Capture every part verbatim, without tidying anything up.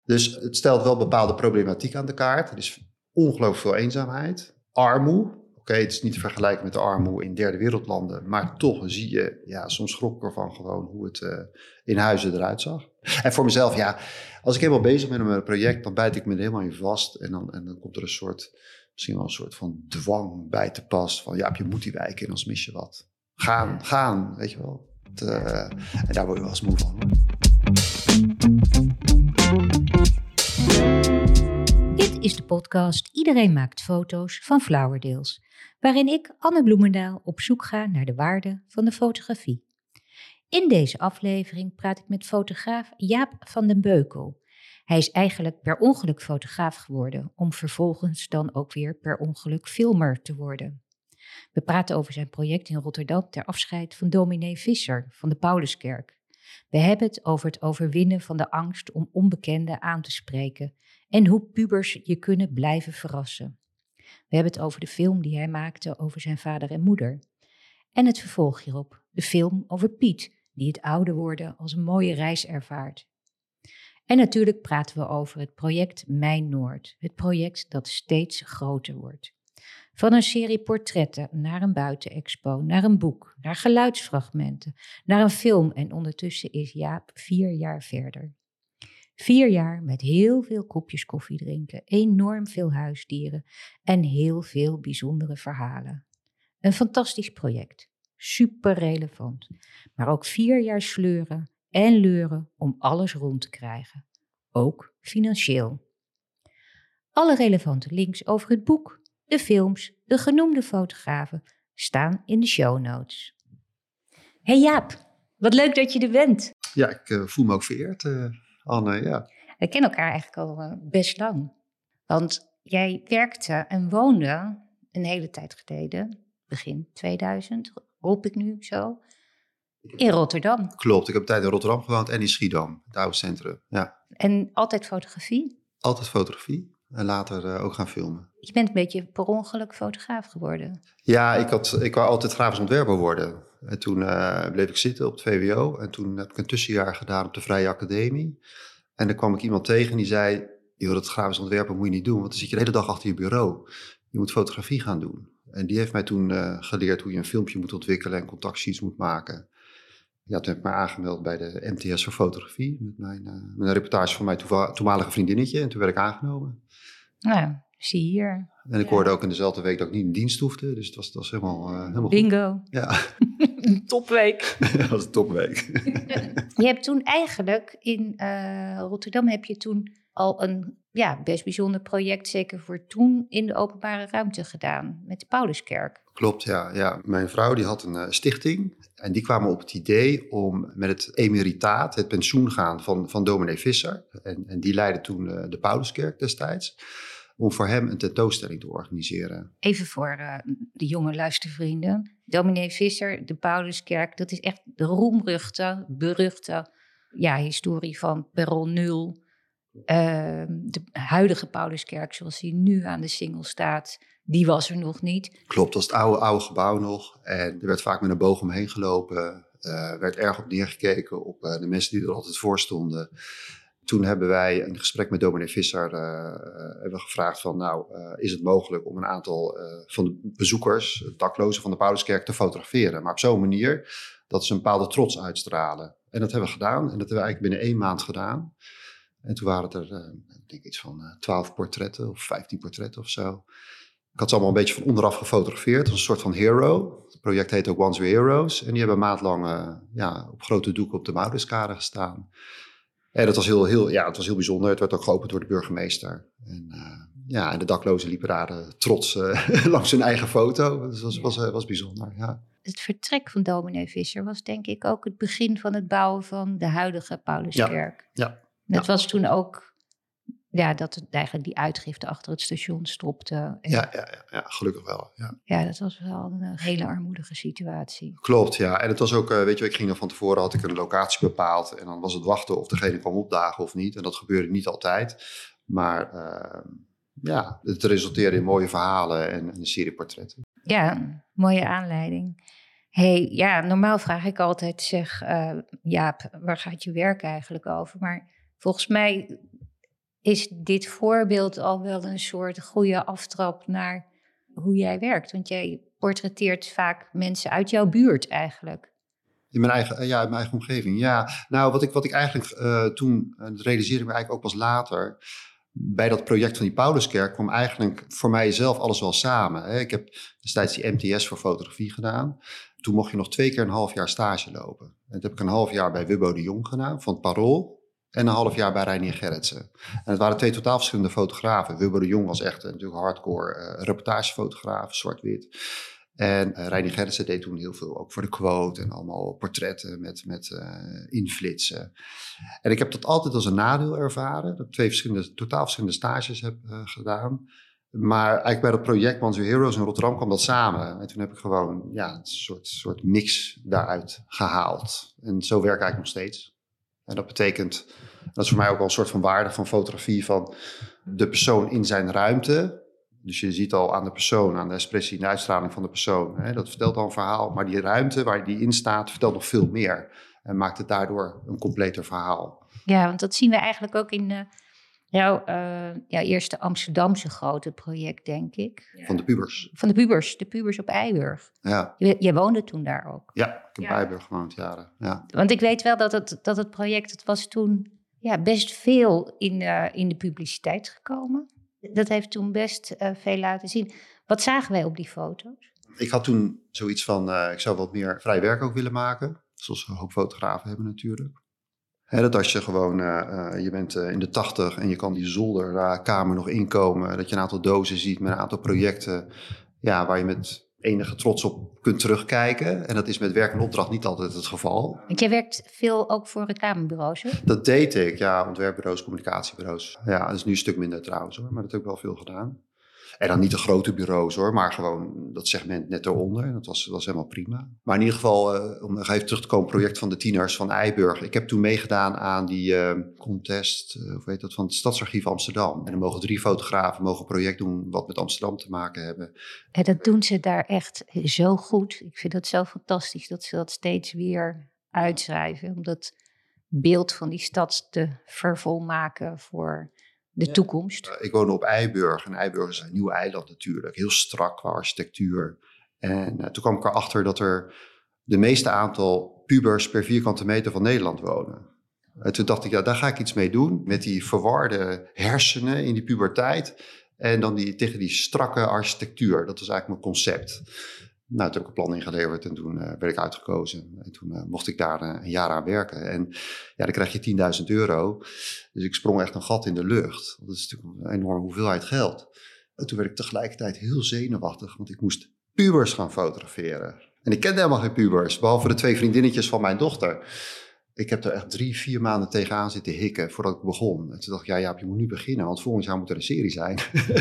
Dus het stelt wel bepaalde problematiek aan de kaart. Er is ongelooflijk veel eenzaamheid, armoede. Oké, okay, het is niet te vergelijken met de armoede in derde wereldlanden. Maar toch zie je, ja, soms schrok ik ervan gewoon hoe het uh, in huizen eruit zag. En voor mezelf, ja, als ik helemaal bezig ben met een project, dan bijt ik me er helemaal in vast. En dan, en dan komt er een soort, misschien wel een soort van dwang bij te pas. Van ja, je moet die wijk in, anders mis je wat. Gaan, gaan, weet je wel. Het, uh, en daar word je wel eens moe van, hoor. Dit is de podcast Iedereen maakt foto's van Flowerdales, waarin ik, Anne Bloemendaal, op zoek ga naar de waarde van de fotografie. In deze aflevering praat ik met fotograaf Jaap van den Beukel. Hij is eigenlijk per ongeluk fotograaf geworden, om vervolgens dan ook weer per ongeluk filmer te worden. We praten over zijn project in Rotterdam ter afscheid van dominee Visser van de Pauluskerk. We hebben het over het overwinnen van de angst om onbekenden aan te spreken en hoe pubers je kunnen blijven verrassen. We hebben het over de film die hij maakte over zijn vader en moeder. En het vervolg hierop, de film over Piet, die het ouder worden als een mooie reis ervaart. En natuurlijk praten we over het project Mijn Noord, het project dat steeds groter wordt. Van een serie portretten naar een buitenexpo, naar een boek, naar geluidsfragmenten, naar een film en ondertussen is Jaap vier jaar verder. Vier jaar met heel veel kopjes koffie drinken, enorm veel huisdieren en heel veel bijzondere verhalen. Een fantastisch project, super relevant, maar ook vier jaar sleuren en leuren om alles rond te krijgen, ook financieel. Alle relevante links over het boek, de films, de genoemde fotografen staan in de show notes. Hey Jaap, wat leuk dat je er bent. Ja, ik uh, voel me ook vereerd, uh, Anne, ja. We kennen elkaar eigenlijk al uh, best lang. Want jij werkte en woonde een hele tijd geleden, begin tweeduizend, hoop ik nu zo, in Rotterdam. Klopt, ik heb een tijd in Rotterdam gewoond en in Schiedam, het oude centrum, ja. En altijd fotografie? Altijd fotografie. En later uh, ook gaan filmen. Je bent een beetje per ongeluk fotograaf geworden. Ja, ik, had, ik wou altijd grafisch ontwerper worden. En toen uh, bleef ik zitten op het V W O. En toen heb ik een tussenjaar gedaan op de Vrije Academie. En dan kwam ik iemand tegen die zei... joh, dat grafisch ontwerper moet je niet doen, want dan zit je de hele dag achter je bureau. Je moet fotografie gaan doen. En die heeft mij toen uh, geleerd hoe je een filmpje moet ontwikkelen en contactsheets moet maken. Ja, toen heb ik mij aangemeld bij de M T S voor fotografie. Met, mijn, uh, met een reportage van mijn toeva- toenmalige vriendinnetje. En toen werd ik aangenomen. Nou, zie je hier. En ik ja. hoorde ook in dezelfde week dat ik niet in dienst hoefde. Dus het was, het was helemaal, uh, helemaal Bingo. goed. Ja. Topweek. Dat was een topweek. Je hebt toen eigenlijk in uh, Rotterdam heb je toen al een ja, best bijzonder project, zeker voor toen, in de openbare ruimte gedaan. Met de Pauluskerk. Klopt, ja. ja. Mijn vrouw die had een uh, stichting. En die kwamen op het idee om met het emeritaat, het pensioen gaan van, van dominee Visser. En, en die leidde toen uh, de Pauluskerk destijds. Om voor hem een tentoonstelling te organiseren. Even voor uh, de jonge luistervrienden. Dominee Visser, de Pauluskerk, dat is echt de roemruchte, beruchte ja, historie van Perron Nul. Uh, de huidige Pauluskerk, zoals die nu aan de Singel staat, die was er nog niet. Klopt, dat is het oude, oude gebouw nog. En er werd vaak met een boog omheen gelopen. Er uh, werd erg op neergekeken op uh, de mensen die er altijd voor stonden. Toen hebben wij een gesprek met dominee Visser uh, hebben gevraagd van, nou, uh, is het mogelijk om een aantal uh, van de bezoekers, daklozen van de Pauluskerk, te fotograferen. Maar op zo'n manier dat ze een bepaalde trots uitstralen. En dat hebben we gedaan. En dat hebben we eigenlijk binnen één maand gedaan. En toen waren het er, uh, ik denk iets van uh, twaalf portretten of vijftien portretten of zo. Ik had ze allemaal een beetje van onderaf gefotografeerd. als een soort van hero. Het project heet ook Once We're Heroes. En die hebben een maand lang uh, ja, op grote doeken op de Mauruskade gestaan. En dat was heel, heel, ja, het was heel bijzonder. Het werd ook geopend door de burgemeester. En, uh, ja, en de daklozen liepen daar uh, trots uh, langs hun eigen foto. Dus dat was, was, uh, was bijzonder, ja. Het vertrek van dominee Visser was denk ik ook het begin van het bouwen van de huidige Pauluskerk. Ja, ja. Dat ja. was toen ook ja, dat het eigenlijk die uitgifte achter het station stopte. En ja, ja, ja, ja, gelukkig wel. Ja. ja, dat was wel een hele armoedige situatie. Klopt, ja. En het was ook, uh, weet je, ik ging er van tevoren, had ik een locatie bepaald. En dan was het wachten of degene kwam opdagen of niet. En dat gebeurde niet altijd. Maar uh, ja, het resulteerde in mooie verhalen en, en een serie portretten. Ja, mooie aanleiding. Hey, ja, normaal vraag ik altijd, zeg, uh, Jaap, waar gaat je werk eigenlijk over? Maar volgens mij is dit voorbeeld al wel een soort goede aftrap naar hoe jij werkt? Want jij portretteert vaak mensen uit jouw buurt eigenlijk. In mijn eigen, ja, in mijn eigen omgeving, ja. Nou, wat ik, wat ik eigenlijk uh, toen, uh, dat realiseerde ik me eigenlijk ook pas later. Bij dat project van die Pauluskerk kwam eigenlijk voor mijzelf alles wel samen. Hè. Ik heb destijds die M T S voor fotografie gedaan. Toen mocht je nog twee keer een half jaar stage lopen. En dat heb ik een half jaar bij Wubbo de Jong gedaan, van het Parool. En een half jaar bij Reinier Gerritsen. En het waren twee totaal verschillende fotografen. Wubbo de Jong was echt uh, natuurlijk hardcore uh, reportagefotograaf, zwart-wit. En uh, Reinier Gerritsen deed toen heel veel ook voor de quote en allemaal portretten met, met uh, inflitsen. En ik heb dat altijd als een nadeel ervaren. Dat ik twee verschillende, totaal verschillende stages heb uh, gedaan. Maar eigenlijk bij dat project One Zero Heroes in Rotterdam kwam dat samen. En toen heb ik gewoon ja, een soort, soort mix daaruit gehaald. En zo werk ik eigenlijk nog steeds. En dat betekent, dat is voor mij ook wel een soort van waarde van fotografie, van de persoon in zijn ruimte. Dus je ziet al aan de persoon, aan de expressie en de uitstraling van de persoon. Hè, dat vertelt al een verhaal, maar die ruimte waar die in staat vertelt nog veel meer. En maakt het daardoor een completer verhaal. Ja, want dat zien we eigenlijk ook in uh, jouw, uh, jouw eerste Amsterdamse grote project, denk ik. Van de pubers. Van de pubers, de pubers op Eiburg. Ja. J- jij woonde toen daar ook. Ja, ik heb ja. bij Eiburg gewoond jaren. Ja. Want ik weet wel dat het, dat het project, het was toen ja, best veel in, uh, in de publiciteit gekomen. Dat heeft toen best uh, veel laten zien. Wat zagen wij op die foto's? Ik had toen zoiets van, uh, ik zou wat meer vrij werk ook willen maken. Zoals een hoop fotografen hebben natuurlijk. Hè, dat als je gewoon, uh, uh, je bent uh, in de tachtig en je kan die zolderkamer uh, nog inkomen. Dat je een aantal dozen ziet met een aantal projecten, ja, waar je met enige trots op kunt terugkijken. En dat is met werk en opdracht niet altijd het geval. Want jij werkt veel ook voor reclamebureaus, hè? Dat deed ik, ja, ontwerpbureaus, communicatiebureaus. Ja, dat is nu een stuk minder trouwens hoor, maar dat heb ik wel veel gedaan. En dan niet de grote bureaus hoor, maar gewoon dat segment net eronder. En dat was, was helemaal prima. Maar in ieder geval, uh, om nog even terug te komen, project van de tieners van Eiburg. Ik heb toen meegedaan aan die uh, contest, uh, hoe heet dat, van het Stadsarchief Amsterdam. En dan mogen drie fotografen mogen een project doen wat met Amsterdam te maken hebben. En dat doen ze daar echt zo goed. Ik vind dat zo fantastisch dat ze dat steeds weer uitschrijven. Om dat beeld van die stad te vervolmaken voor de ja. toekomst. Uh, ik woonde op Eiburg. En Eiburg is een nieuw eiland natuurlijk. Heel strak qua architectuur. En uh, toen kwam ik erachter dat er de meeste aantal pubers per vierkante meter van Nederland wonen. En toen dacht ik, ja, daar ga ik iets mee doen. Met die verwarde hersenen in die puberteit. En dan die, tegen die strakke architectuur. Dat was eigenlijk mijn concept. Nou, toen heb ik een plan ingeleverd en toen uh, werd ik uitgekozen. En toen uh, mocht ik daar uh, een jaar aan werken. En ja, dan krijg je tienduizend euro. Dus ik sprong echt een gat in de lucht. Dat is natuurlijk een enorme hoeveelheid geld. En toen werd ik tegelijkertijd heel zenuwachtig, want ik moest pubers gaan fotograferen. En ik kende helemaal geen pubers, behalve de twee vriendinnetjes van mijn dochter. Ik heb er echt drie, vier maanden tegenaan zitten hikken voordat ik begon. En toen dacht ik, ja, ja, je moet nu beginnen, want volgend jaar moet er een serie zijn.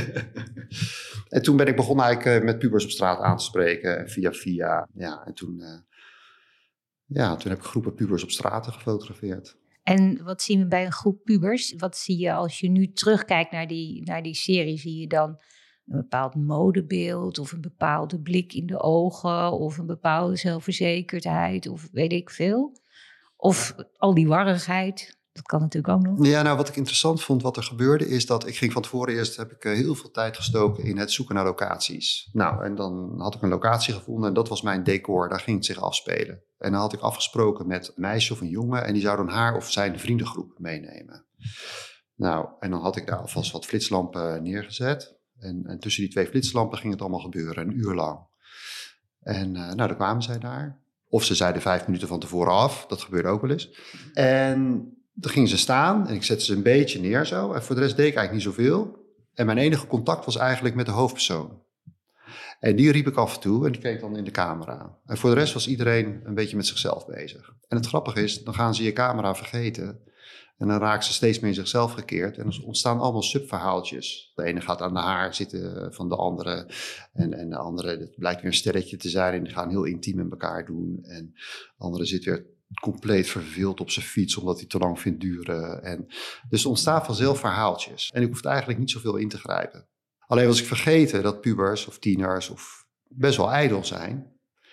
En toen ben ik begonnen eigenlijk met pubers op straat aan te spreken, via via. Ja, en toen, uh, ja, toen heb ik groepen pubers op straten gefotografeerd. En wat zien we bij een groep pubers? Wat zie je als je nu terugkijkt naar die, naar die serie? Zie je dan een bepaald modebeeld of een bepaalde blik in de ogen of een bepaalde zelfverzekerdheid of weet ik veel? Of al die warrigheid, dat kan natuurlijk ook nog. Ja, nou wat ik interessant vond wat er gebeurde is dat ik ging van tevoren eerst heb ik heel veel tijd gestoken in het zoeken naar locaties. Nou, en dan had ik een locatie gevonden en dat was mijn decor, daar ging het zich afspelen. En dan had ik afgesproken met een meisje of een jongen en die zou dan haar of zijn vriendengroep meenemen. Nou, en dan had ik daar alvast wat flitslampen neergezet. En, en tussen die twee flitslampen ging het allemaal gebeuren, een uur lang. En uh, nou, dan kwamen zij daar. Of ze zeiden vijf minuten van tevoren af. Dat gebeurde ook wel eens. En dan gingen ze staan en ik zette ze een beetje neer zo. En voor de rest deed ik eigenlijk niet zoveel. En mijn enige contact was eigenlijk met de hoofdpersoon. En die riep ik af en toe en die keek dan in de camera. En voor de rest was iedereen een beetje met zichzelf bezig. En het grappige is, dan gaan ze je camera vergeten. En dan raken ze steeds meer in zichzelf gekeerd. En er ontstaan allemaal subverhaaltjes. De ene gaat aan de haar zitten van de andere. En, en de andere, het blijkt weer een sterretje te zijn. En die gaan heel intiem met elkaar doen. En de andere zit weer compleet verveeld op zijn fiets. Omdat hij te lang vindt duren. En, dus er ontstaan vanzelf verhaaltjes. En ik hoef eigenlijk niet zoveel in te grijpen. Alleen was ik vergeten dat pubers of tieners of best wel ijdel zijn.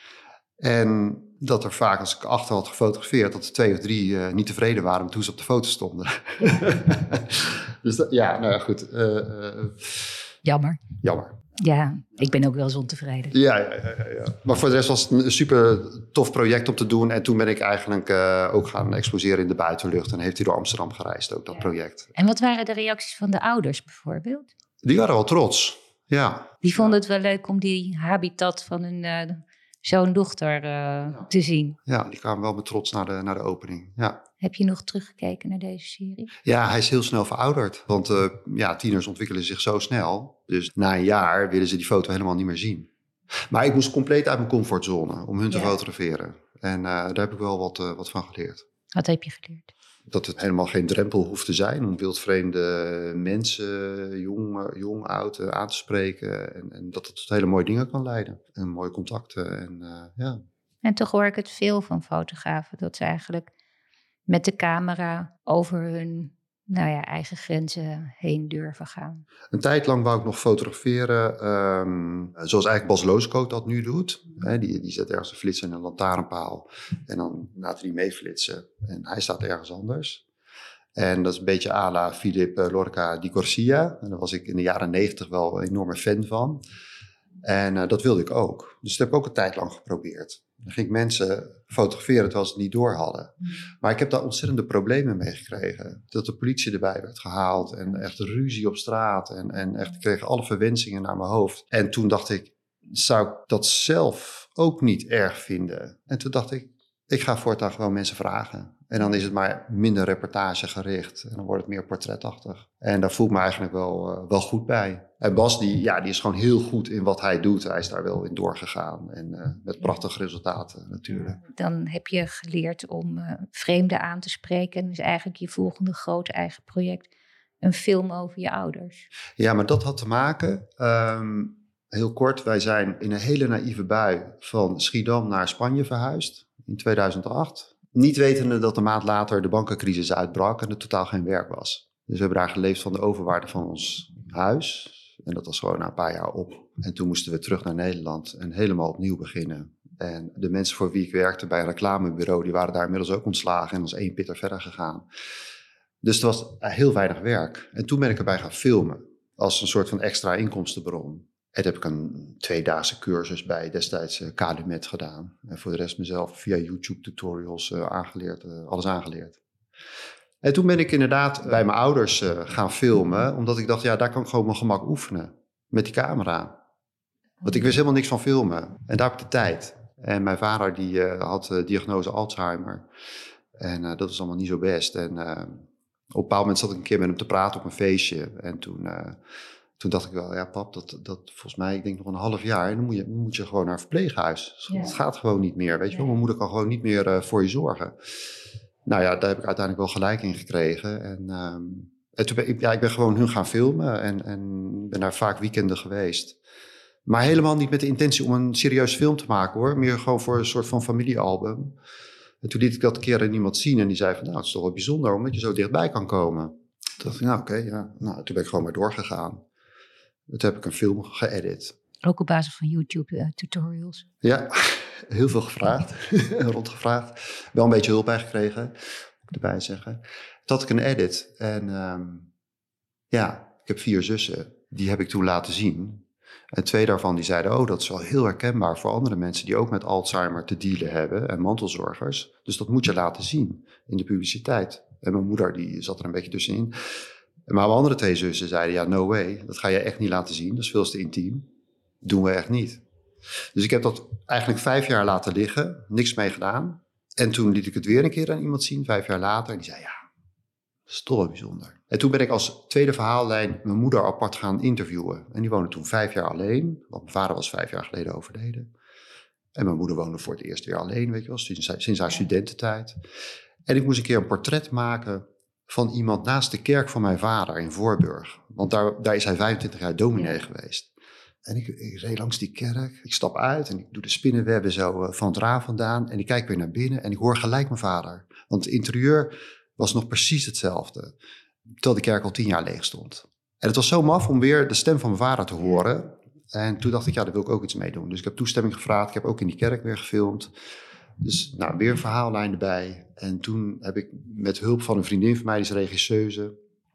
En dat er vaak, als ik achter had gefotografeerd, dat er twee of drie uh, niet tevreden waren met hoe ze op de foto stonden. Dus dat, ja, nou ja, goed. Uh, uh, Jammer. Jammer. Ja, ik ben ook wel eens ontevreden. Ja, ja, ja, ja, ja. Maar voor de rest was het een super tof project om te doen. En toen ben ik eigenlijk uh, ook gaan exposeren in de buitenlucht. En heeft hij door Amsterdam gereisd, ook dat ja. project. En wat waren de reacties van de ouders bijvoorbeeld? Die waren wel trots, ja. Die vonden het wel leuk om die habitat van hun uh, zoon-dochter uh, ja. te zien. Ja, die kwamen wel met trots naar de, naar de opening, ja. Heb je nog teruggekeken naar deze serie? Ja, hij is heel snel verouderd. Want uh, ja, tieners ontwikkelen zich zo snel. Dus na een jaar willen ze die foto helemaal niet meer zien. Maar ik moest compleet uit mijn comfortzone om hun te ja. fotograferen. En uh, daar heb ik wel wat, uh, wat van geleerd. Wat heb je geleerd? Dat het helemaal geen drempel hoeft te zijn om wildvreemde mensen, jong, jong oud, uh, aan te spreken. En, en dat het tot hele mooie dingen kan leiden. En mooie contacten. En, uh, ja. en toch hoor ik het veel van fotografen. Dat ze eigenlijk met de camera over hun nou ja, eigen grenzen heen durven gaan. Een tijd lang wou ik nog fotograferen, um, zoals eigenlijk Bas Looskoot dat nu doet. He, die, die zet ergens een flits in een lantaarnpaal en dan laten we die meeflitsen. En hij staat ergens anders. En dat is een beetje à la Philip Lorca di Corsia. En daar was ik in de jaren negentig wel een enorme fan van. En uh, dat wilde ik ook. Dus dat heb ik ook een tijd lang geprobeerd. Dan ging ik mensen fotograferen terwijl ze het niet door hadden. Mm. Maar ik heb daar ontzettende problemen mee gekregen. Dat de politie erbij werd gehaald en echt ruzie op straat. En, en echt, ik kreeg alle verwensingen naar mijn hoofd. En toen dacht ik, zou ik dat zelf ook niet erg vinden? En toen dacht ik, ik ga voortaan gewoon mensen vragen. En dan is het maar minder reportagegericht. En dan wordt het meer portretachtig. En daar voel ik me eigenlijk wel, uh, wel goed bij. En Bas, die, ja, die is gewoon heel goed in wat hij doet. Hij is daar wel in doorgegaan. En uh, met prachtige resultaten natuurlijk. Dan heb je geleerd om uh, vreemden aan te spreken. En dus eigenlijk je volgende grote eigen project. Een film over je ouders. Ja, maar dat had te maken... Um, heel kort, wij zijn in een hele naïeve bui van Schiedam naar Spanje verhuisd. In tweeduizend acht. Niet wetende dat een maand later de bankencrisis uitbrak en er totaal geen werk was. Dus we hebben daar geleefd van de overwaarde van ons huis. En dat was gewoon na een paar jaar op. En toen moesten we terug naar Nederland en helemaal opnieuw beginnen. En de mensen voor wie ik werkte bij een reclamebureau, die waren daar inmiddels ook ontslagen en als één pitter verder gegaan. Dus het was heel weinig werk. En toen ben ik erbij gaan filmen als een soort van extra inkomstenbron. En daar heb ik een tweedaagse cursus bij destijds uh, Calumet gedaan. En voor de rest mezelf via YouTube tutorials uh, aangeleerd, uh, alles aangeleerd. En toen ben ik inderdaad bij mijn ouders uh, gaan filmen. Omdat ik dacht, ja, daar kan ik gewoon mijn gemak oefenen. Met die camera. Want ik wist helemaal niks van filmen. En daar heb ik de tijd. En mijn vader die uh, had uh, diagnose Alzheimer. En uh, dat was allemaal niet zo best. En uh, op een bepaald moment zat ik een keer met hem te praten op een feestje. En toen... Uh, Toen dacht ik wel, ja pap, dat, dat volgens mij, ik denk nog een half jaar... en dan moet je, moet je gewoon naar een verpleeghuis. Ja. Dat gaat gewoon niet meer, weet je wel. Mijn moeder kan gewoon niet meer uh, voor je zorgen. Nou ja, daar heb ik uiteindelijk wel gelijk in gekregen. En, um, en toen ben ik, ja, ik ben gewoon hun gaan filmen... en, en ben daar vaak weekenden geweest. Maar helemaal niet met de intentie om een serieus film te maken, hoor. Meer gewoon voor een soort van familiealbum. En toen liet ik dat een keer aan iemand zien... en die zei van, nou, het is toch wel bijzonder... omdat je zo dichtbij kan komen. Toen dacht ik, nou oké, okay, ja. Nou, toen ben ik gewoon maar doorgegaan. Toen heb ik een film geëdit. Ook op basis van YouTube uh, tutorials? Ja, heel veel gevraagd. Rondgevraagd. Wel een beetje hulp bij gekregen, moet ik erbij zeggen. Toen had ik een edit. En um, ja, ik heb vier zussen. Die heb ik toen laten zien. En twee daarvan die zeiden, oh, dat is wel heel herkenbaar voor andere mensen... die ook met Alzheimer te dealen hebben en mantelzorgers. Dus dat moet je laten zien in de publiciteit. En mijn moeder die zat er een beetje tussenin... Maar mijn andere twee zussen zeiden, ja, no way, dat ga je echt niet laten zien. Dat is veel te intiem. Doen we echt niet. Dus ik heb dat eigenlijk vijf jaar laten liggen, niks mee gedaan. En toen liet ik het weer een keer aan iemand zien, vijf jaar later. En die zei, ja, dat is toch wel bijzonder. En toen ben ik als tweede verhaallijn mijn moeder apart gaan interviewen. En die woonde toen vijf jaar alleen, want mijn vader was vijf jaar geleden overleden. En mijn moeder woonde voor het eerst weer alleen, weet je wel, sinds, sinds haar studententijd. En ik moest een keer een portret maken... van iemand naast de kerk van mijn vader in Voorburg. Want daar, daar is hij vijfentwintig jaar dominee ja. geweest. En ik, ik reed langs die kerk. Ik stap uit en ik doe de spinnenwebben zo van het raam vandaan. En ik kijk weer naar binnen en ik hoor gelijk mijn vader. Want het interieur was nog precies hetzelfde. Terwijl de kerk al tien jaar leeg stond. En het was zo maf om weer de stem van mijn vader te horen. En toen dacht ik, ja, daar wil ik ook iets mee doen. Dus ik heb toestemming gevraagd. Ik heb ook in die kerk weer gefilmd. Dus nou, weer een verhaallijn erbij. En toen heb ik met hulp van een vriendin van mij, die is regisseuse...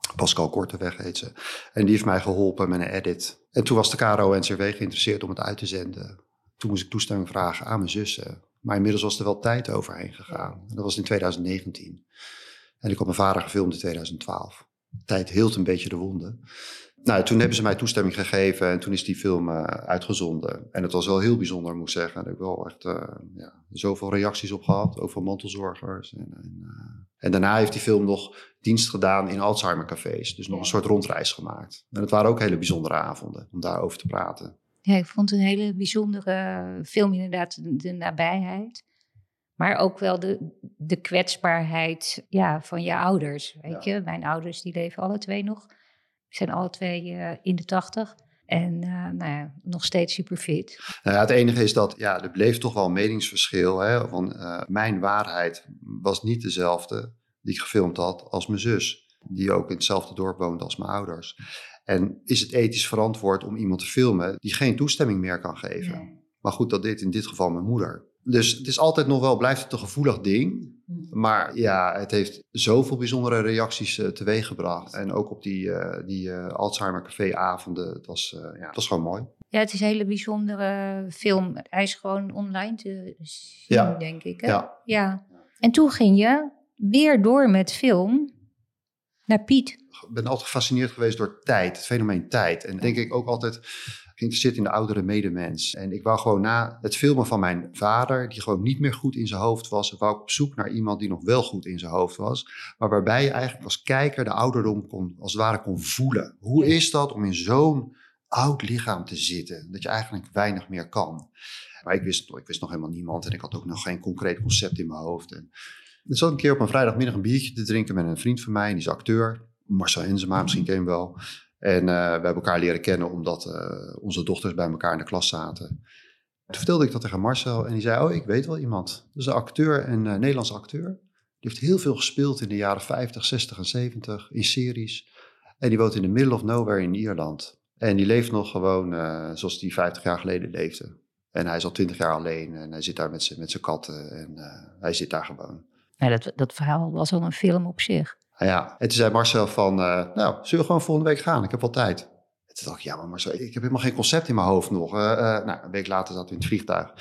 Pascal Korteweg heet ze. En die heeft mij geholpen met een edit. En toen was de K R O N C R W geïnteresseerd om het uit te zenden. Toen moest ik toestemming vragen aan mijn zussen. Maar inmiddels was er wel tijd overheen gegaan. Dat was in twintig negentien. En ik had mijn vader gefilmd in twintig twaalf. De tijd hield een beetje de wonden. Nou, toen hebben ze mij toestemming gegeven en toen is die film uh, uitgezonden. En het was wel heel bijzonder, moet ik zeggen. Daar heb ik wel echt uh, ja, zoveel reacties op gehad, ook van mantelzorgers. En, en, uh, en daarna heeft die film nog dienst gedaan in Alzheimer-cafés. Dus nog een soort rondreis gemaakt. En het waren ook hele bijzondere avonden om daarover te praten. Ja, ik vond het een hele bijzondere film inderdaad, de, de nabijheid. Maar ook wel de, de kwetsbaarheid ja, van je ouders. Weet ja. je, mijn ouders die leven alle twee nog. Die zijn alle twee uh, in de tachtig. En uh, nou ja, nog steeds super fit. Nou ja, het enige is dat ja, er bleef toch wel een meningsverschil. Hè, van, uh, mijn waarheid was niet dezelfde die ik gefilmd had als mijn zus. Die ook in hetzelfde dorp woonde als mijn ouders. En is het ethisch verantwoord om iemand te filmen die geen toestemming meer kan geven? Nee. Maar goed, dat deed in dit geval mijn moeder. Dus het is altijd nog wel, blijft het een gevoelig ding. Maar ja, het heeft zoveel bijzondere reacties uh, teweeggebracht. En ook op die, uh, die uh, Alzheimer Café avonden, het was, uh, ja, het was gewoon mooi. Ja, het is een hele bijzondere film. Hij is gewoon online te zien, ja. denk ik. Hè? Ja. ja. En toen ging je weer door met film naar Piet. Ik ben altijd gefascineerd geweest door tijd, het fenomeen tijd. En denk ik ook altijd geïnteresseerd in de oudere medemens. En ik wou gewoon na het filmen van mijn vader, die gewoon niet meer goed in zijn hoofd was, wou ik op zoek naar iemand die nog wel goed in zijn hoofd was. Maar waarbij je eigenlijk als kijker de ouderdom kon, als het ware kon voelen. Hoe is dat om in zo'n oud lichaam te zitten? Dat je eigenlijk weinig meer kan. Maar ik wist, ik wist nog helemaal niemand en ik had ook nog geen concreet concept in mijn hoofd. En ik zat een keer op een vrijdagmiddag een biertje te drinken met een vriend van mij, die is acteur. Marcel Henzema, misschien ken je hem wel. En uh, we hebben elkaar leren kennen omdat uh, onze dochters bij elkaar in de klas zaten. Toen vertelde ik dat tegen Marcel en die zei, oh, ik weet wel iemand. Dat is een acteur, een uh, Nederlandse acteur. Die heeft heel veel gespeeld in de jaren vijftig, zestig en zeventig in series. En die woont in the middle of nowhere in Ierland. En die leeft nog gewoon uh, zoals die vijftig jaar geleden leefde. En hij is al twintig jaar alleen en hij zit daar met zijn katten en uh, hij zit daar gewoon. Ja, dat, dat verhaal was al een film op zich. Ja, en toen zei Marcel van, uh, nou, zullen we gewoon volgende week gaan? Ik heb wel tijd. En toen dacht ik, ja, maar Marcel, ik heb helemaal geen concept in mijn hoofd nog. Uh, uh, nou, een week later zat we in het vliegtuig.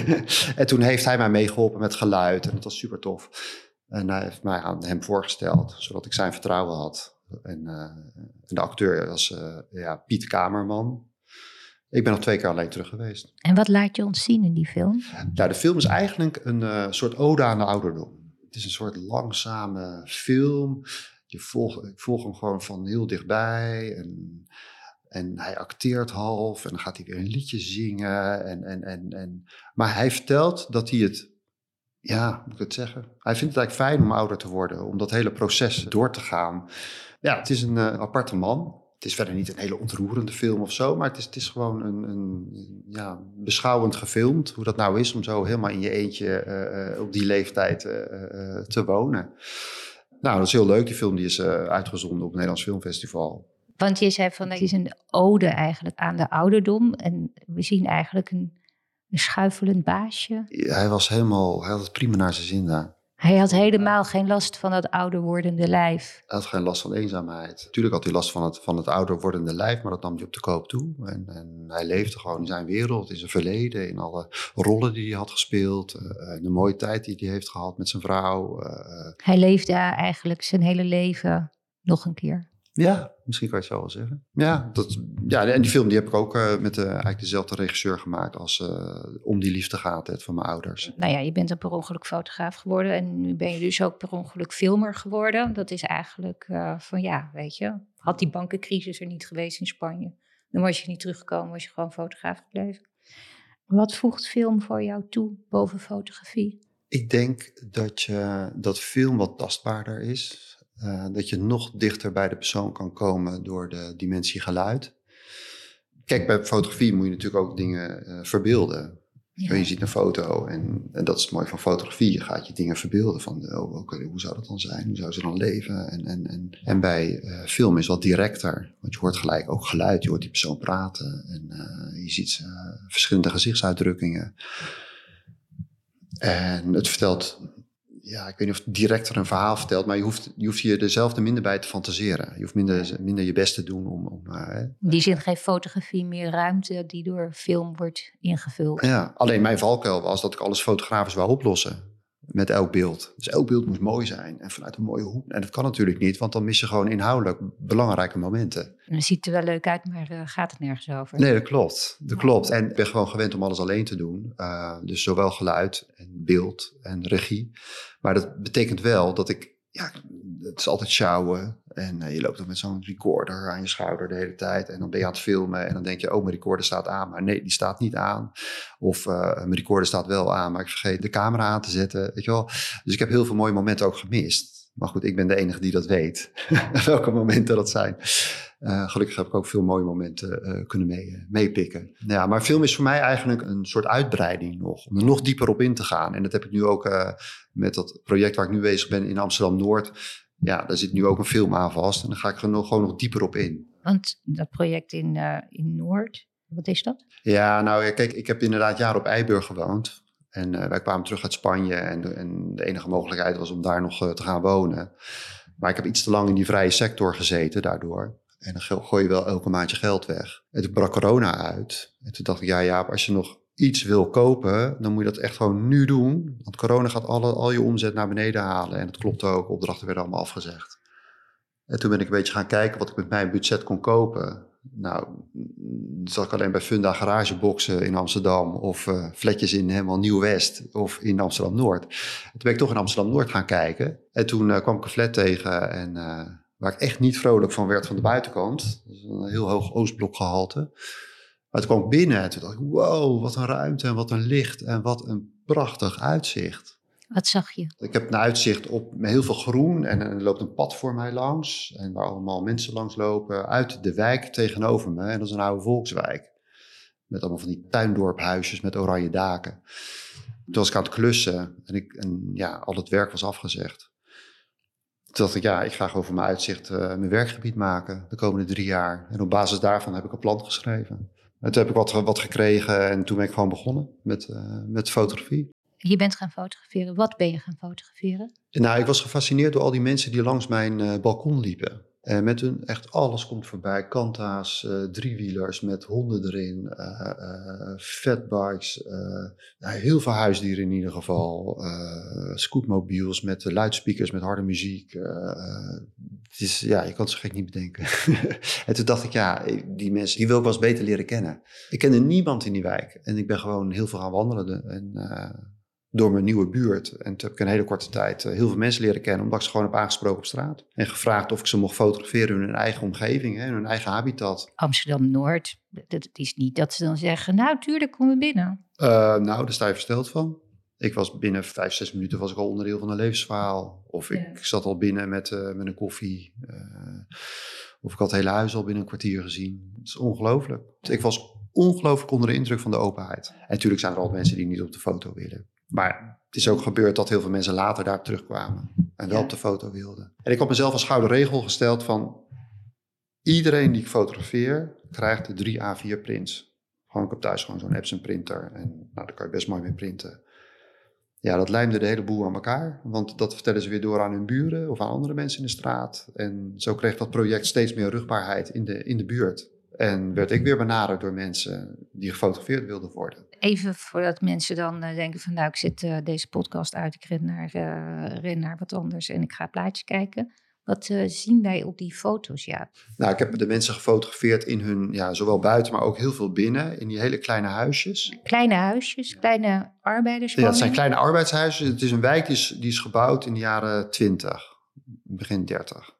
En toen heeft hij mij meegeholpen met geluid en dat was super tof. En hij heeft mij aan hem voorgesteld, zodat ik zijn vertrouwen had. En, uh, en de acteur was uh, ja, Piet Kamerman. Ik ben nog twee keer alleen terug geweest. En wat laat je ons zien in die film? Nou, de film is eigenlijk een uh, soort ode aan de ouderdom. Het is een soort langzame film. Je volg, ik volg hem gewoon van heel dichtbij. En, en hij acteert half. En dan gaat hij weer een liedje zingen. En, en, en, en, maar hij vertelt dat hij het... Ja, moet ik het zeggen? Hij vindt het eigenlijk fijn om ouder te worden. Om dat hele proces door te gaan. Ja, het is een uh, aparte man. Het is verder niet een hele ontroerende film of zo. Maar het is, het is gewoon een, een ja, beschouwend gefilmd. Hoe dat nou is om zo helemaal in je eentje uh, op die leeftijd uh, uh, te wonen. Nou, dat is heel leuk. Die film die is uh, uitgezonden op het Nederlands Filmfestival. Want je zei van, het is een ode eigenlijk aan de ouderdom. En we zien eigenlijk een, een schuifelend baasje. Ja, hij was helemaal, hij had het prima naar zijn zin daar. Hij had helemaal geen last van dat ouder wordende lijf. Hij had geen last van eenzaamheid. Natuurlijk had hij last van het, van het ouder wordende lijf, maar dat nam hij op de koop toe. En, en hij leefde gewoon in zijn wereld, in zijn verleden, in alle rollen die hij had gespeeld. Uh, in de mooie tijd die hij heeft gehad met zijn vrouw. Uh, hij leefde eigenlijk zijn hele leven nog een keer. Ja, misschien kan je het zo wel zeggen. Ja, dat, ja, en die film die heb ik ook uh, met uh, eigenlijk dezelfde regisseur gemaakt als uh, Om die liefde gaat, het van mijn ouders. Nou ja, je bent een per ongeluk fotograaf geworden en nu ben je dus ook per ongeluk filmer geworden. Dat is eigenlijk uh, van ja, weet je, had die bankencrisis er niet geweest in Spanje, dan was je niet teruggekomen, was je gewoon fotograaf gebleven. Wat voegt film voor jou toe boven fotografie? Ik denk dat, je, dat film wat tastbaarder is. Uh, dat je nog dichter bij de persoon kan komen door de dimensie geluid. Kijk, bij fotografie moet je natuurlijk ook dingen uh, verbeelden. Ja. Je ziet een foto en, en dat is het mooie van fotografie. Je gaat je dingen verbeelden van oh, okay, hoe zou dat dan zijn? Hoe zou ze dan leven? En, en, en, en bij uh, film is wat directer. Want je hoort gelijk ook geluid. Je hoort die persoon praten. En uh, je ziet uh, verschillende gezichtsuitdrukkingen. En het vertelt... ja, ik weet niet of het directer een verhaal vertelt, maar je hoeft, je hoeft je er zelf er minder bij te fantaseren. Je hoeft minder, minder je best te doen om... om uh, In die zin geeft fotografie meer ruimte die door film wordt ingevuld. Ja, alleen mijn valkuil was dat ik alles fotografisch wou oplossen met elk beeld. Dus elk beeld moest mooi zijn en vanuit een mooie hoek. En dat kan natuurlijk niet, want dan mis je gewoon inhoudelijk belangrijke momenten. En het ziet er wel leuk uit, maar uh, gaat het nergens over? Nee, dat klopt. Dat klopt. En ik ben gewoon gewend om alles alleen te doen. Uh, dus zowel geluid en beeld en regie. Maar dat betekent wel dat ik... Ja, het is altijd sjouwen. En uh, je loopt ook met zo'n recorder aan je schouder de hele tijd. En dan ben je aan het filmen. En dan denk je, oh, mijn recorder staat aan. Maar nee, die staat niet aan. Of uh, mijn recorder staat wel aan, maar ik vergeet de camera aan te zetten. Weet je wel? Dus ik heb heel veel mooie momenten ook gemist. Maar goed, ik ben de enige die dat weet. Welke momenten dat zijn. Uh, gelukkig heb ik ook veel mooie momenten uh, kunnen mee, meepikken. Ja, maar film is voor mij eigenlijk een soort uitbreiding nog. Om er nog dieper op in te gaan. En dat heb ik nu ook uh, met dat project waar ik nu bezig ben in Amsterdam-Noord. Ja, daar zit nu ook een film aan vast. En dan ga ik er nog, gewoon nog dieper op in. Want dat project in, uh, in Noord, wat is dat? Ja, nou kijk, ik heb inderdaad jaren op Eiburg gewoond. En uh, wij kwamen terug uit Spanje. En de, en de enige mogelijkheid was om daar nog uh, te gaan wonen. Maar ik heb iets te lang in die vrije sector gezeten daardoor. En dan gooi je wel elke maand je geld weg. En toen brak corona uit. En toen dacht ik, ja Jaap, als je nog iets wil kopen, dan moet je dat echt gewoon nu doen. Want corona gaat alle, al je omzet naar beneden halen. En dat klopt ook, opdrachten werden allemaal afgezegd. En toen ben ik een beetje gaan kijken wat ik met mijn budget kon kopen. Nou, dan zat ik alleen bij Funda garageboxen in Amsterdam. Of uh, flatjes in helemaal Nieuw-West of in Amsterdam-Noord. En toen ben ik toch in Amsterdam-Noord gaan kijken. En toen uh, kwam ik een flat tegen en... Uh, waar ik echt niet vrolijk van werd van de buitenkant. Dat is een heel hoog Oostblokgehalte. Maar toen kwam ik binnen en toen dacht ik, wow, wat een ruimte en wat een licht en wat een prachtig uitzicht. Wat zag je? Ik heb een uitzicht op met heel veel groen en er loopt een pad voor mij langs. En waar allemaal mensen langs lopen uit de wijk tegenover me. En dat is een oude volkswijk. Met allemaal van die tuindorphuisjes met oranje daken. Toen was ik aan het klussen en, ik, en ja, al het werk was afgezegd. Toen dacht ik, ja, ik ga gewoon voor mijn uitzicht uh, mijn werkgebied maken de komende drie jaar. En op basis daarvan heb ik een plan geschreven. En toen heb ik wat, wat gekregen en toen ben ik gewoon begonnen met, uh, met fotografie. Je bent gaan fotograferen. Wat ben je gaan fotograferen? Nou, ik was gefascineerd door al die mensen die langs mijn uh, balkon liepen. En met hun echt alles komt voorbij. Kanta's, uh, driewielers met honden erin, uh, uh, fatbikes, uh, nou, heel veel huisdieren in ieder geval. Uh, scootmobiels met uh, luidsprekers, met harde muziek. Uh, uh, het is, ja, je kan het zo gek niet bedenken. En toen dacht ik, ja, die mensen, die wil ik wel eens beter leren kennen. Ik kende niemand in die wijk en ik ben gewoon heel veel gaan wandelen en... Uh, door mijn nieuwe buurt. En toen heb ik in een hele korte tijd uh, heel veel mensen leren kennen, omdat ik ze gewoon heb aangesproken op straat. En gevraagd of ik ze mocht fotograferen in hun eigen omgeving, hè, in hun eigen habitat. Amsterdam-Noord, het is niet dat ze dan zeggen, nou tuurlijk, kom we binnen. Uh, nou, daar sta je versteld van. Ik was binnen vijf, zes minuten was ik al onderdeel van een levensverhaal. Of ik ja. zat al binnen met, uh, met een koffie. Uh, of ik had het hele huis al binnen een kwartier gezien. Het is ongelooflijk. Ik was ongelooflijk onder de indruk van de openheid. En natuurlijk zijn er al mensen die niet op de foto willen. Maar het is ook gebeurd dat heel veel mensen later daarop terugkwamen. En wel ja. op de foto wilden. En ik had mezelf als gouden regel gesteld van... iedereen die ik fotografeer krijgt de drie A vier prints. Gewoon, ik heb thuis gewoon zo'n Epson printer. En nou, daar kan je best mooi mee printen. Ja, dat lijmde de hele boel aan elkaar. Want dat vertellen ze weer door aan hun buren of aan andere mensen in de straat. En zo kreeg dat project steeds meer rugbaarheid in de, in de buurt. En werd ik weer benaderd door mensen die gefotografeerd wilden worden. Even voordat mensen dan uh, denken van... nou, ik zet uh, deze podcast uit, ik ren naar, uh, ren naar wat anders... en ik ga plaatjes kijken. Wat uh, zien wij op die foto's, ja? Nou, ik heb de mensen gefotografeerd in hun... ja, zowel buiten, maar ook heel veel binnen... in die hele kleine huisjes. Kleine huisjes, kleine arbeiderswoningen? Ja, het zijn kleine arbeidshuizen. Het is een wijk die is, die is gebouwd in de jaren twintig, begin dertig.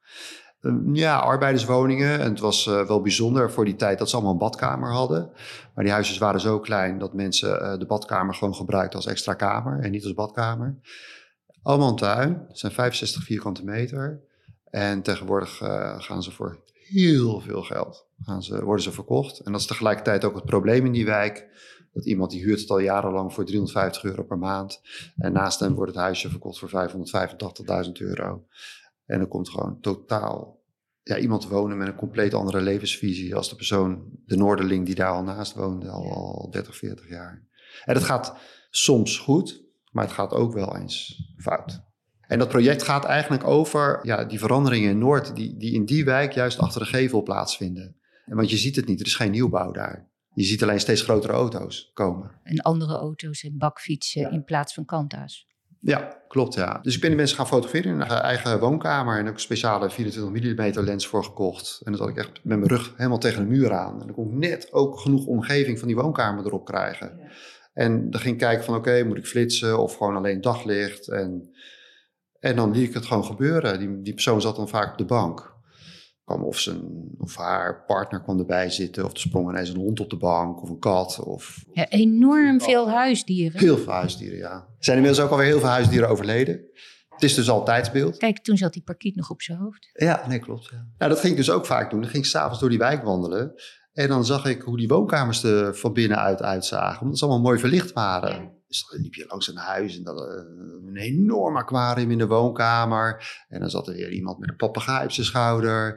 Ja, arbeiderswoningen. En het was uh, wel bijzonder voor die tijd dat ze allemaal een badkamer hadden. Maar die huisjes waren zo klein dat mensen uh, de badkamer gewoon gebruikten als extra kamer en niet als badkamer. Allemaal een tuin. Het zijn vijfenzestig vierkante meter. En tegenwoordig uh, gaan ze voor heel veel geld gaan ze, worden ze verkocht. En dat is tegelijkertijd ook het probleem in die wijk. Dat iemand die huurt het al jarenlang voor driehonderdvijftig euro per maand. En naast hem wordt het huisje verkocht voor vijfhonderdvijfentachtigduizend euro. En er komt gewoon totaal ja, iemand wonen met een compleet andere levensvisie als de persoon, de Noorderling die daar al naast woonde, al, al dertig, veertig jaar. En dat gaat soms goed, maar het gaat ook wel eens fout. En dat project gaat eigenlijk over ja, die veranderingen in Noord... Die, die in die wijk juist achter de gevel plaatsvinden. En want je ziet het niet, er is geen nieuwbouw daar. Je ziet alleen steeds grotere auto's komen. En andere auto's en bakfietsen ja. in plaats van Kanta's. Ja, klopt ja. Dus ik ben die mensen gaan fotograferen in hun eigen woonkamer. En ook een speciale vierentwintig millimeter lens voor gekocht. En dat had ik echt met mijn rug helemaal tegen de muur aan. En dan kon ik net ook genoeg omgeving van die woonkamer erop krijgen. Ja. En dan ging ik kijken van oké, okay, moet ik flitsen of gewoon alleen daglicht. En, en dan liet ik het gewoon gebeuren. Die, die persoon zat dan vaak op de bank. Of, zijn, of haar partner kwam erbij zitten. Of er sprong ineens een hond op de bank. Of een kat. Of, ja, enorm veel huisdieren. Heel veel huisdieren, ja. Er zijn inmiddels ook alweer heel veel huisdieren overleden. Het is dus al tijdsbeeld. Kijk, toen zat die parkiet nog op zijn hoofd. Ja, nee, klopt. Ja. Nou, dat ging ik dus ook vaak doen. Dan ging ik s'avonds door die wijk wandelen. En dan zag ik hoe die woonkamers er van binnenuit uitzagen. Omdat ze allemaal mooi verlicht waren. Ja. Dus dan liep je langs een huis en dan uh, een enorm aquarium in de woonkamer. En dan zat er weer iemand met een papegaai op zijn schouder.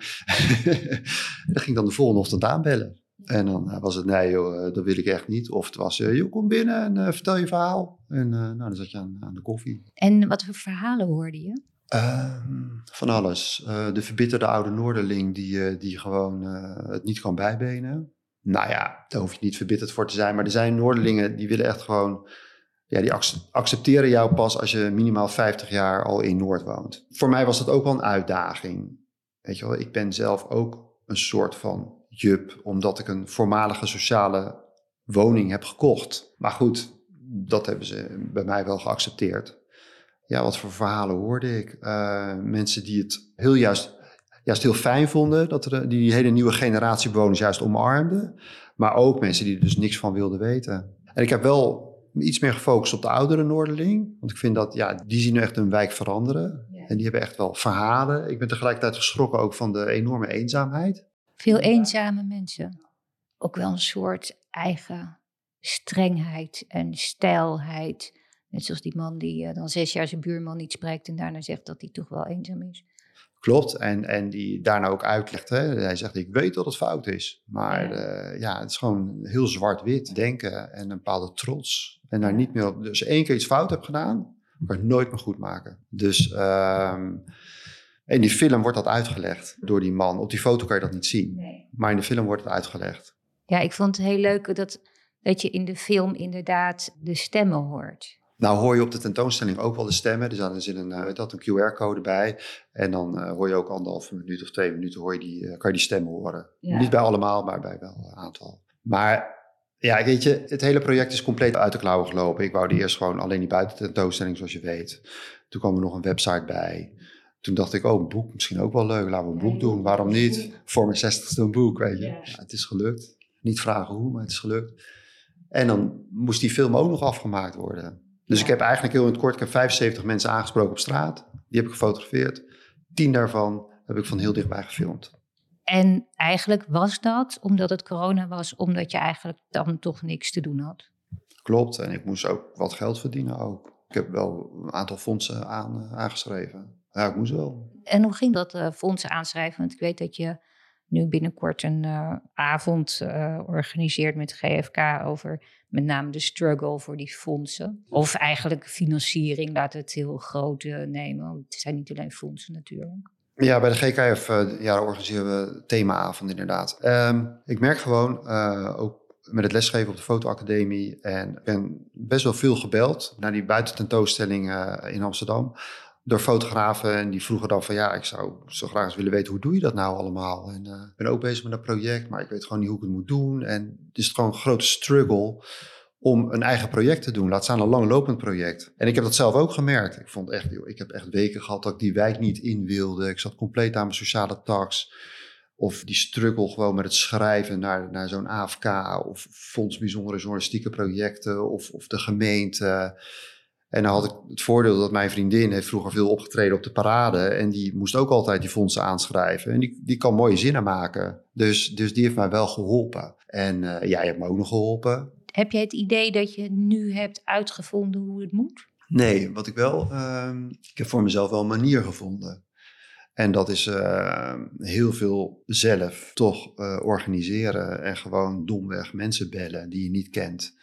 En dan ging ik dan de volgende ochtend aanbellen. En dan uh, was het, nee joh, dat wil ik echt niet. Of het was, uh, joh, kom binnen en uh, vertel je verhaal. En uh, nou, dan zat je aan, aan de koffie. En wat voor verhalen hoorde je? Uh, van alles. Uh, de verbitterde oude Noorderling die, uh, die gewoon uh, het niet kan bijbenen. Nou ja, daar hoef je niet verbitterd voor te zijn. Maar er zijn Noorderlingen die willen echt gewoon... Ja, die accepteren jou pas als je minimaal vijftig jaar al in Noord woont. Voor mij was dat ook wel een uitdaging. Weet je wel, ik ben zelf ook een soort van jup, omdat ik een voormalige sociale woning heb gekocht. Maar goed, dat hebben ze bij mij wel geaccepteerd. Ja, wat voor verhalen hoorde ik? Uh, mensen die het heel juist, juist heel fijn vonden, dat er die hele nieuwe generatie bewoners juist omarmden. Maar ook mensen die er dus niks van wilden weten. En ik heb wel iets meer gefocust op de oudere Noorderling. Want ik vind dat, ja, die zien nu echt hun wijk veranderen. Ja. En die hebben echt wel verhalen. Ik ben tegelijkertijd geschrokken ook van de enorme eenzaamheid. Veel eenzame mensen. Ook wel een soort eigen strengheid en stijlheid. Net zoals die man die uh, dan zes jaar zijn buurman niet spreekt en daarna zegt dat hij toch wel eenzaam is. Klopt, en, en die daarna ook uitlegt. Hè? Hij zegt, ik weet dat het fout is. Maar ja, uh, ja het is gewoon heel zwart-wit denken en een bepaalde trots. En daar niet meer op. Dus als je één keer iets fout hebt gedaan, kan je het nooit meer goed maken. Dus um, in die film wordt dat uitgelegd door die man. Op die foto kan je dat niet zien. Nee. Maar in de film wordt het uitgelegd. Ja, ik vond het heel leuk dat, dat je in de film inderdaad de stemmen hoort. Nou hoor je op de tentoonstelling ook wel de stemmen. Er zit een, uh, dat, een Q R-code bij. En dan uh, hoor je ook anderhalve minuut of twee minuten hoor je die, uh, kan je die stemmen horen. Ja. Niet bij allemaal, maar bij wel een aantal. Maar ja, weet je, het hele project is compleet uit de klauwen gelopen. Ik wou eerst gewoon alleen die buitententoonstelling, zoals je weet. Toen kwam er nog een website bij. Toen dacht ik, oh, een boek, misschien ook wel leuk. Laten we een boek doen, waarom niet? Voor mijn zestigste een boek, weet je. Ja. Ja, het is gelukt. Niet vragen hoe, maar het is gelukt. En dan moest die film ook nog afgemaakt worden. Dus ja. Ik heb eigenlijk heel in het kort, ik heb vijfenzeventig mensen aangesproken op straat. Die heb ik gefotografeerd. Tien daarvan heb ik van heel dichtbij gefilmd. En eigenlijk was dat, omdat het corona was, omdat je eigenlijk dan toch niks te doen had? Klopt, en ik moest ook wat geld verdienen ook. Ik heb wel een aantal fondsen aan, uh, aangeschreven. Ja, ik moest wel. En hoe ging dat uh, fondsen aanschrijven? Want ik weet dat je nu binnenkort een uh, avond uh, organiseert met G F K over met name de struggle voor die fondsen. Of eigenlijk financiering, laat het heel groot uh, nemen. Want het zijn niet alleen fondsen natuurlijk. Ja, bij de G K F uh, ja, organiseren we themaavond inderdaad. Um, ik merk gewoon, uh, ook met het lesgeven op de fotoacademie, en ik ben best wel veel gebeld naar die buitententoonstelling uh, in Amsterdam door fotografen. En die vroegen dan van ja, ik zou zo graag eens willen weten, hoe doe je dat nou allemaal? En uh, ik ben ook bezig met een project, maar ik weet gewoon niet hoe ik het moet doen. En het is gewoon een grote struggle om een eigen project te doen. Laat staan een langlopend project. En ik heb dat zelf ook gemerkt. Ik vond echt, joh, ik heb echt weken gehad dat ik die wijk niet in wilde. Ik zat compleet aan mijn sociale tax. Of die struggle gewoon met het schrijven naar, naar zo'n A F K. Of Fonds Bijzondere Journalistieke Projecten. Of, of de gemeente. En dan had ik het voordeel dat mijn vriendin heeft vroeger veel opgetreden op de parade. En die moest ook altijd die fondsen aanschrijven. En die, die kan mooie zinnen maken. Dus, dus die heeft mij wel geholpen. En uh, jij hebt me ook nog geholpen. Heb je het idee dat je nu hebt uitgevonden hoe het moet? Nee, wat ik wel... Uh, ik heb voor mezelf wel een manier gevonden. En dat is uh, heel veel zelf toch uh, organiseren. En gewoon domweg mensen bellen die je niet kent.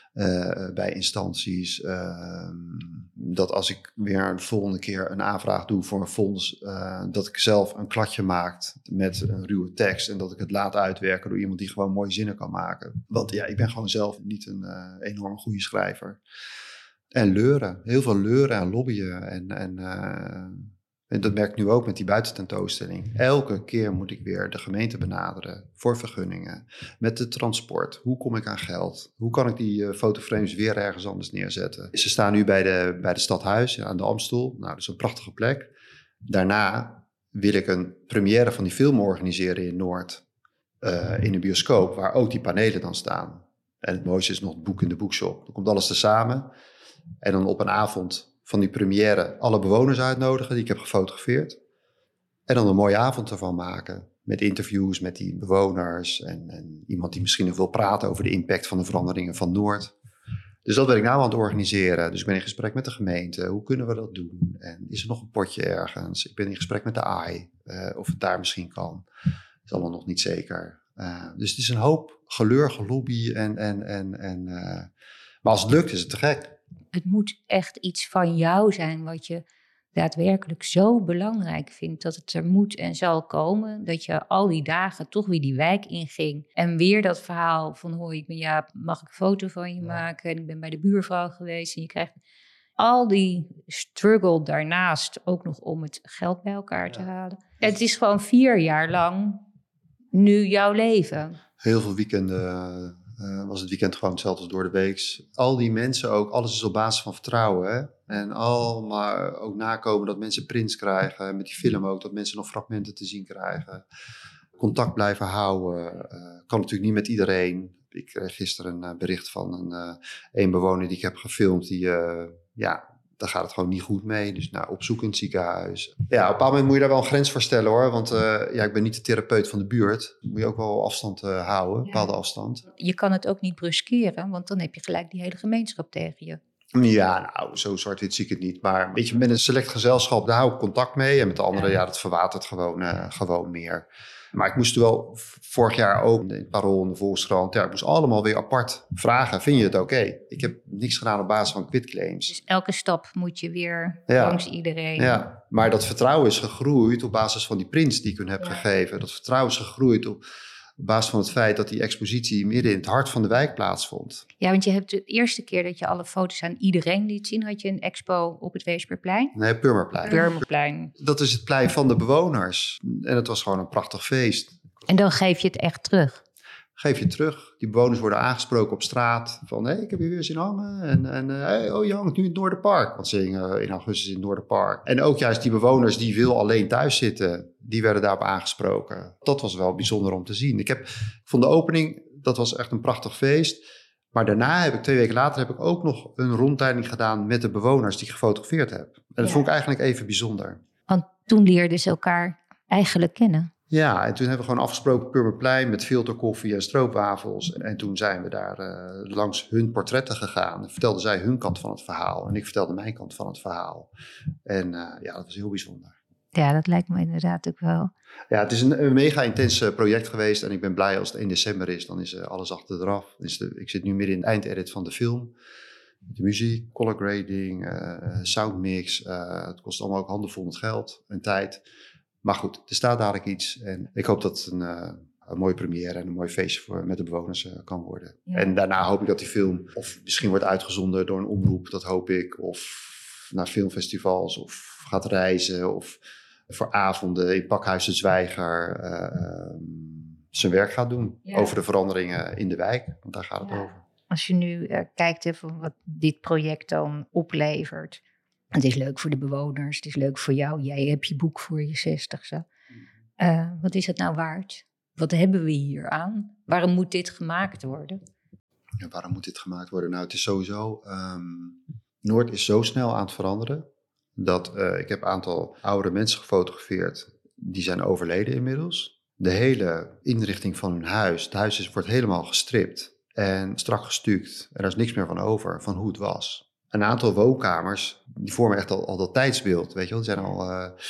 uh, bij instanties. Uh, dat als ik weer een volgende keer een aanvraag doe voor een fonds, uh, dat ik zelf een kladje maak met een ruwe tekst en dat ik het laat uitwerken door iemand die gewoon mooie zinnen kan maken. Want ja, ik ben gewoon zelf niet een uh, enorm goede schrijver. En leuren, heel veel leuren en lobbyen en... en uh, En dat merk ik nu ook met die buitententoonstelling. Elke keer moet ik weer de gemeente benaderen voor vergunningen. Met het transport. Hoe kom ik aan geld? Hoe kan ik die uh, fotoframes weer ergens anders neerzetten? Ze staan nu bij de, bij de Stadhuis aan de Amstel. Nou, dat is een prachtige plek. Daarna wil ik een première van die film organiseren in Noord. Uh, in een bioscoop waar ook die panelen dan staan. En het mooiste is nog het boek in de boekshop. Dan komt alles tezamen. En dan op een avond van die première alle bewoners uitnodigen die ik heb gefotografeerd. En dan een mooie avond ervan maken. Met interviews met die bewoners. En, en iemand die misschien nog wil praten over de impact van de veranderingen van Noord. Dus dat ben ik nou aan het organiseren. Dus ik ben in gesprek met de gemeente. Hoe kunnen we dat doen? En is er nog een potje ergens? Ik ben in gesprek met de A I. Uh, of het daar misschien kan. Dat is allemaal nog niet zeker. Uh, dus het is een hoop geleur, gelobby. En, en, en, en, uh, maar als het lukt is het te gek. Het moet echt iets van jou zijn wat je daadwerkelijk zo belangrijk vindt dat het er moet en zal komen. Dat je al die dagen toch weer die wijk inging. En weer dat verhaal van hoi, ik ben Jaap, mag ik een foto van je maken? En ik ben bij de buurvrouw geweest. En je krijgt al die struggle daarnaast ook nog om het geld bij elkaar te halen. Het is gewoon vier jaar lang nu jouw leven. Heel veel weekenden... Uh, was het weekend gewoon hetzelfde als door de week. Al die mensen ook, alles is op basis van vertrouwen. Hè? En al maar ook nakomen dat mensen prints krijgen. Met die film ook, dat mensen nog fragmenten te zien krijgen. Contact blijven houden. Uh, kan natuurlijk niet met iedereen. Ik kreeg gisteren een uh, bericht van een, uh, een bewoner die ik heb gefilmd. Die, uh, ja, daar gaat het gewoon niet goed mee. Dus nou, op zoek in het ziekenhuis. Ja, op een bepaald moment moet je daar wel een grens voor stellen hoor. Want uh, ja, ik ben niet de therapeut van de buurt. Dan moet je ook wel afstand uh, houden, een bepaalde afstand. Je kan het ook niet bruskeren, want dan heb je gelijk die hele gemeenschap tegen je. Ja, nou, zo zwart-wit zie ik het niet. Maar weet je, met een select gezelschap, daar hou ik contact mee. En met de anderen, ja, ja dat verwatert gewoon, uh, gewoon meer. Maar ik moest wel vorig jaar ook in het Parool en de Volkskrant... Ja, ik moest allemaal weer apart vragen, vind je het oké? Okay? Ik heb niks gedaan op basis van quitclaims. Dus elke stap moet je weer ja. langs iedereen. Ja, maar dat vertrouwen is gegroeid op basis van die prints die ik hun heb ja. gegeven. Dat vertrouwen is gegroeid op... Op basis van het feit dat die expositie midden in het hart van de wijk plaatsvond. Ja, want je hebt de eerste keer dat je alle foto's aan iedereen liet zien... had je een expo op het Weesperplein? Nee, Purmerplein. Purmerplein. Dat is het plein van de bewoners. En het was gewoon een prachtig feest. En dan geef je het echt terug? Geef je terug. Die bewoners worden aangesproken op straat. Van, hé, hey, ik heb je weer zien hangen. En, en uh, hey, oh, je hangt nu in het Noorderpark. Want ze hingen in augustus in het Noorderpark. En ook juist die bewoners die veel alleen thuis zitten... die werden daarop aangesproken. Dat was wel bijzonder om te zien. Ik heb van de opening, dat was echt een prachtig feest. Maar daarna heb ik, twee weken later... heb ik ook nog een rondleiding gedaan met de bewoners die ik gefotografeerd heb. En dat ja. vond ik eigenlijk even bijzonder. Want toen leerden ze elkaar eigenlijk kennen. Ja, en toen hebben we gewoon afgesproken Purmerplein met filterkoffie en stroopwafels. En toen zijn we daar uh, langs hun portretten gegaan. En vertelden zij hun kant van het verhaal. En ik vertelde mijn kant van het verhaal. En uh, ja, dat was heel bijzonder. Ja, dat lijkt me inderdaad ook wel. Ja, het is een, een mega intens uh, project geweest. En ik ben blij als het één december is. Dan is uh, alles achter eraf. Is de, ik zit nu midden in de eindedit van de film. De muziek, color grading, uh, soundmix. Uh, het kost allemaal ook handenvol met geld en tijd. Maar goed, er staat dadelijk iets en ik hoop dat het een, uh, een mooie première en een mooi feestje voor, met de bewoners uh, kan worden. Ja. En daarna hoop ik dat die film of misschien wordt uitgezonden door een omroep, dat hoop ik. Of naar filmfestivals of gaat reizen of voor avonden in Pakhuis de Zwijger uh, um, zijn werk gaat doen. Ja. Over de veranderingen in de wijk, want daar gaat het ja. over. Als je nu uh, kijkt even wat dit project dan oplevert... Het is leuk voor de bewoners, het is leuk voor jou. Jij hebt je boek voor je zestigste. Uh, wat is het nou waard? Wat hebben we hier aan? Waarom moet dit gemaakt worden? Ja, waarom moet dit gemaakt worden? Nou, het is sowieso... Um, Noord is zo snel aan het veranderen... dat uh, ik heb een aantal oudere mensen gefotografeerd... die zijn overleden inmiddels. De hele inrichting van hun huis... het huis is, wordt helemaal gestript en strak gestuukt. En daar is niks meer van over, van hoe het was... Een aantal woonkamers, die vormen echt al, al dat tijdsbeeld, weet je wel. Die zijn al, uh,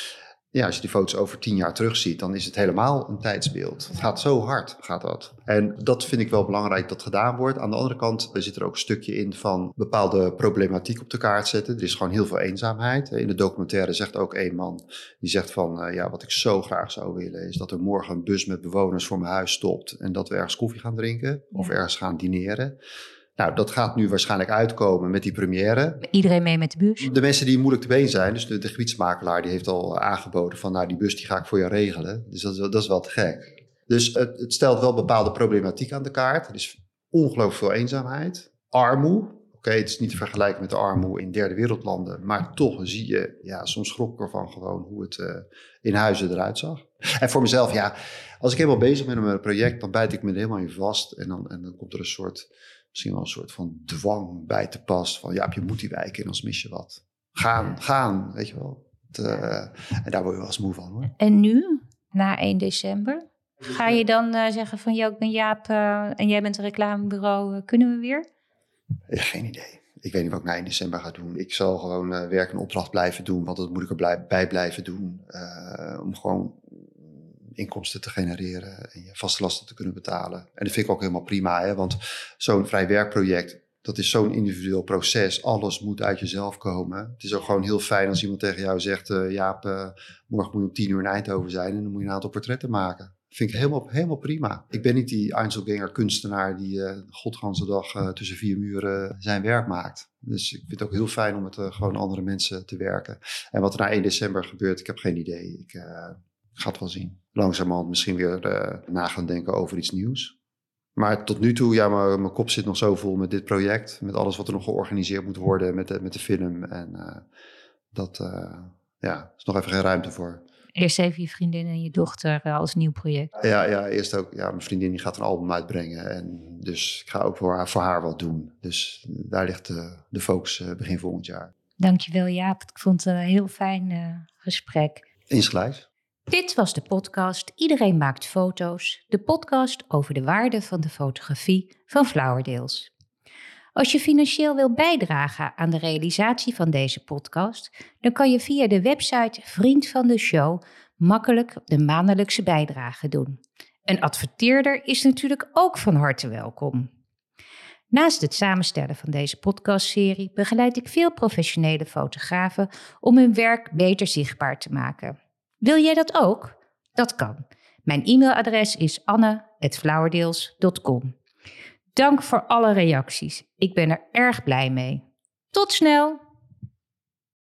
Ja, als je die foto's over tien jaar terugziet, dan is het helemaal een tijdsbeeld. Het gaat zo hard, gaat dat. En dat vind ik wel belangrijk dat gedaan wordt. Aan de andere kant zit er ook een stukje in van bepaalde problematiek op de kaart zetten. Er is gewoon heel veel eenzaamheid. In de documentaire zegt ook één man, die zegt van, uh, ja, wat ik zo graag zou willen, is dat er morgen een bus met bewoners voor mijn huis stopt en dat we ergens koffie gaan drinken of ja. ergens gaan dineren. Nou, dat gaat nu waarschijnlijk uitkomen met die première. Iedereen mee met de bus? De mensen die moeilijk te been zijn, dus de, de gebiedsmakelaar, die heeft al aangeboden van, nou, die bus die ga ik voor je regelen. Dus dat, dat is wel te gek. Dus het, het stelt wel bepaalde problematiek aan de kaart. Er is ongelooflijk veel eenzaamheid. Armoe. Oké, okay, het is niet te vergelijken met de armoe in derde wereldlanden. Maar toch zie je, ja, soms schrok ik ervan gewoon hoe het uh, in huizen eruit zag. En voor mezelf, ja, als ik helemaal bezig ben met mijn project, dan bijt ik me er helemaal in vast. En dan, en dan komt er een soort... Misschien wel een soort van dwang bij te pas. Van ja, je moet die wijk in, anders mis je wat. Gaan, gaan, weet je wel. Het, uh, en daar word je wel eens moe van, hoor. En nu, na één december, ga je dan uh, zeggen van... Yo, ik ben Jaap uh, en jij bent een reclamebureau. Uh, kunnen we weer? Ja, geen idee. Ik weet niet wat ik na één december ga doen. Ik zal gewoon uh, werk en opdracht blijven doen. Want dat moet ik erbij bij blijven doen. Uh, om gewoon... inkomsten te genereren en je vaste lasten te kunnen betalen. En dat vind ik ook helemaal prima, hè? Want zo'n vrij werkproject, dat is zo'n individueel proces. Alles moet uit jezelf komen. Het is ook gewoon heel fijn als iemand tegen jou zegt, uh, Jaap, uh, morgen moet je om tien uur in Eindhoven zijn en dan moet je een aantal portretten maken. Dat vind ik helemaal, helemaal prima. Ik ben niet die Einzelganger kunstenaar die uh, godganse dag uh, tussen vier muren zijn werk maakt. Dus ik vind het ook heel fijn om met uh, gewoon andere mensen te werken. En wat er na één december gebeurt, ik heb geen idee. Ik... Uh, Ik ga het wel zien. Langzamerhand misschien weer uh, na gaan denken over iets nieuws. Maar tot nu toe, ja, mijn kop zit nog zo vol met dit project. Met alles wat er nog georganiseerd moet worden met de, met de film. En uh, dat, uh, ja, is nog even geen ruimte voor. Eerst even je vriendin en je dochter uh, als nieuw project. Ja, ja, eerst ook. Ja, mijn vriendin die gaat een album uitbrengen. En dus ik ga ook voor haar, voor haar wat doen. Dus daar ligt de, de focus uh, begin volgend jaar. Dankjewel, Jaap. Ik vond het een heel fijn uh, gesprek. Insgelijks. Dit was de podcast Iedereen maakt foto's, de podcast over de waarde van de fotografie van Flowerdales. Als je financieel wil bijdragen aan de realisatie van deze podcast, dan kan je via de website Vriend van de Show makkelijk de maandelijkse bijdrage doen. Een adverteerder is natuurlijk ook van harte welkom. Naast het samenstellen van deze podcastserie begeleid ik veel professionele fotografen om hun werk beter zichtbaar te maken. Wil jij dat ook? Dat kan. Mijn e-mailadres is anne at flowerdales dot com. Dank voor alle reacties. Ik ben er erg blij mee. Tot snel!